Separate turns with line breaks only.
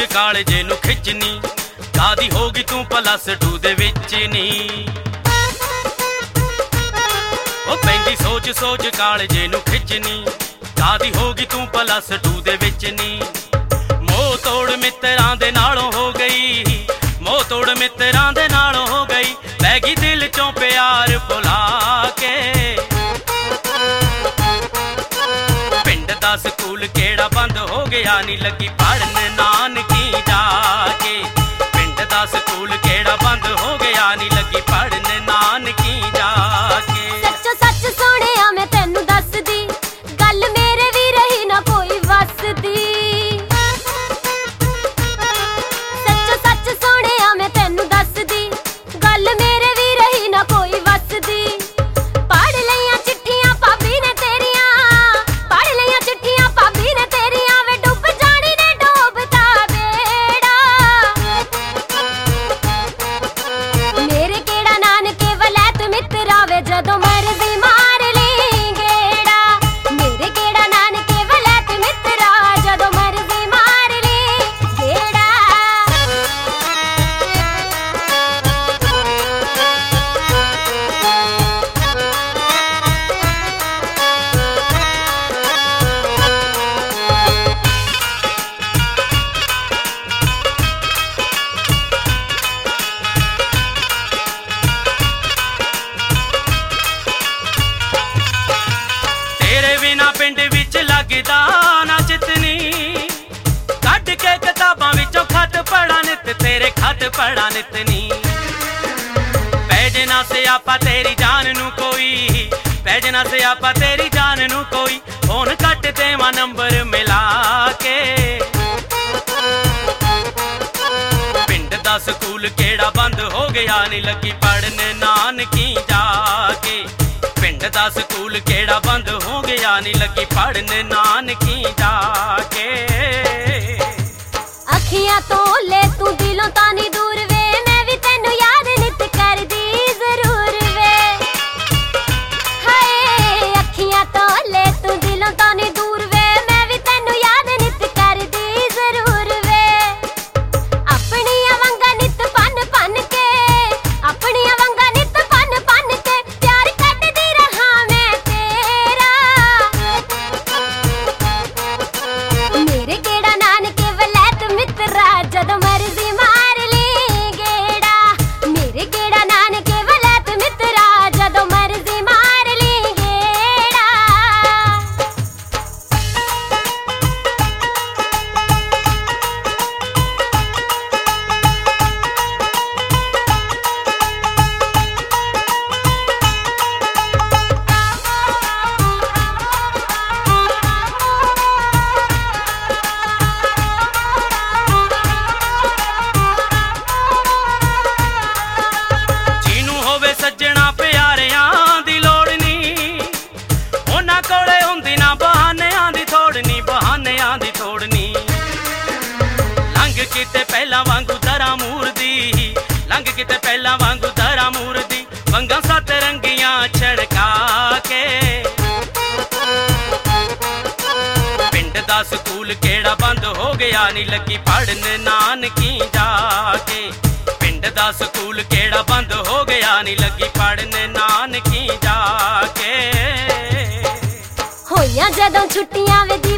कालजे नू खिचनी, कादी होगी तू +2 दे विच नी। ओ पैंदी सोच सोच कालजे नू खिचनी, कादी होगी तू +2 दे विच नी। मोह तोड़ मित्रां दे नालों हो गई, मोह तोड़ मित्रां दे नालों हो गई, लै गई दिल चों प्यार भुला के। पिंड दा स्कूल केड़ा बंद हो गया, नी लगी पढ़न नानकी जाके। पिंड दा स्कूल केड़ा बंद हो गया, नी लगी पढ़न नानकी जाके।
सच्चो सच सोहणिया मैं तैनू दसदी, गल मेरे भी रही ना कोई वसदी। सच्चो सच सोहणिया मैं तैनू दसदी, गल मेरे भी रही ना कोई वसदी। पढ़ लईयां चिट्ठियां भाभी ने तेरियां, पढ़ लईयां चिट्ठियां भाभी ने तेरियां, वे डुब जानी ने डोबता बेड़ा। मेरे केड़ा नानके वलैत मित्रा वे जदों मर्जी मार ली गेड़ा। मेरे केड़ा नानके वलैत मित्रा जदों मर्जी मार ली गेड़ा।
तेरे बिना पिंड विच लगदा ना चितनी, कढ के किताबां विचों खत पढ़ा नित, तेरे खत पढ़ा नित नी। पैजना से आपा तेरी जान नू कोई, पैजना से आपा तेरी जान नू कोई, फोन कट देवां नंबर मिला के। पिंड दा स्कूल केड़ा बंद हो गया, नी लगी पढ़न नानकी जाके। पिंड दा स्कूल केड़ा बंद हो गया, नी लगी पढ़न नानकी जाके।
अखियां तो ले तू दिलों तानी दूर वे, मैं भी तैनू याद नित करदी जरूर वे। हाय अखियां तो ले तू दिलों तानी दूर वे, मैं भी तैनू याद नित करदी जरूर वे। अपनियां वंगा नित पन पन के, अपनियां वंगा नित पन पन के, प्यार कटदी रहा मैं तेरा। मेरे केड़ा नानके वलैत मित्रा जदों मर्जी मार ली गेड़ा। मेरे केड़ा नानके वलैत मित्रा जदों मर्जी मार ली गेड़ा।
ਜਿਹਨੂੰ ਹੋਵੇ ਸੱਜਣਾ ਪਿਆਰਿਆਂ ਦੀ ਲੋੜ ਨੀ, ਉਹਨਾਂ ਕੋਲੇ ਹੁੰਦੀ ਨਾ ਬਹਾਨਿਆਂ ਦੀ ਥੋੜ ਨੀ, ਬਹਾਨਿਆਂ ਦੀ ਥੋੜ ਨੀ। ਲੰਘ ਕਿਤੇ ਪਹਿਲਾਂ ਵਾਂਗੂ ਦਰਾਂ ਮੂਰਦੀ, ਲੰਘ ਕਿਤੇ ਪਹਿਲਾਂ ਵਾਂਗੂ ਦਰਾਂ ਮੂਰਦੀ, ਵੰਗਾਂ ਸੱਤ ਰੰਗੀਆਂ ਛੜਕਾ ਕੇ। ਪਿੰਡ ਦਾ ਸਕੂਲ ਕਿਹੜਾ ਬੰਦ ਹੋ ਗਿਆ, ਨੀ ਲੱਗੀ ਪੜਨ ਨਾਨਕੀ ਜਾਕੇ। ਪਿੰਡ ਦਾ ਸਕੂਲ ਕਿਹੜਾ ਬੰਦ ਹੋ ਗਿਆ, ਨੀ ਲੱਗੀ ਪੜਨ ਨਾਨਕੀ ਜਾਕੇ।
ਹੋਈਆਂ ਜਦੋਂ ਛੁੱਟੀਆਂ ਵੇ